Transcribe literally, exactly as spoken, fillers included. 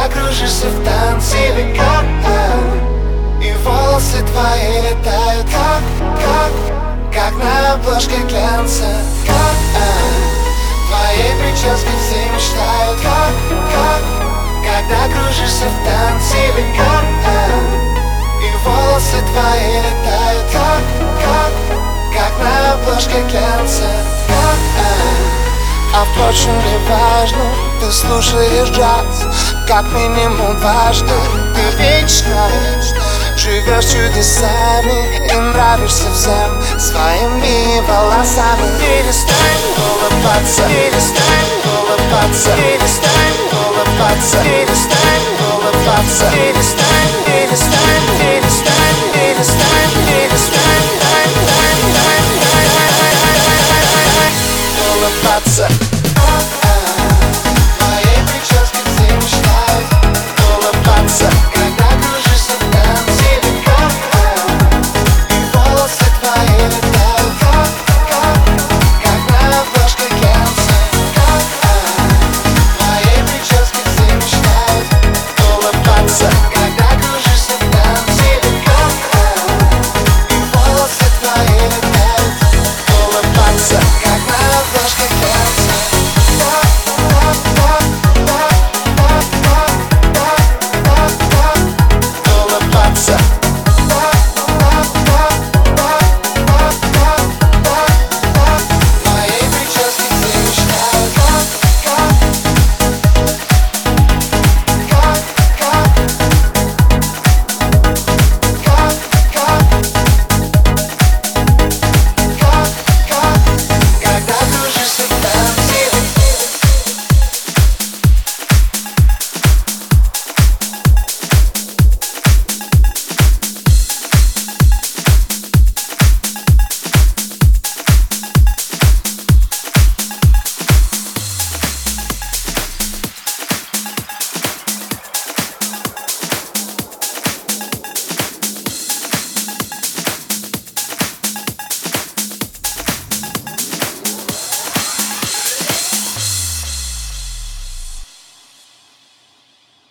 Когда кружишься в танце века, и волосы твои летают как, как, как на обложке глянца. Как твоей прической все мечтают. Как, как, когда кружишься в танце века, и волосы твои летают как, как, как на обложке глянца. Как, а впрочем, не важно, ты слушаешь джаз как минимум дважды. Ты вечно живешь чудесами и нравишься всем своими волосами. Перестань улыбаться, перестань улыбаться, перестань улыбаться, перестань улыбаться, перестань, перестань, перестань, перестань, перестань, улыбаться. Улыбаться.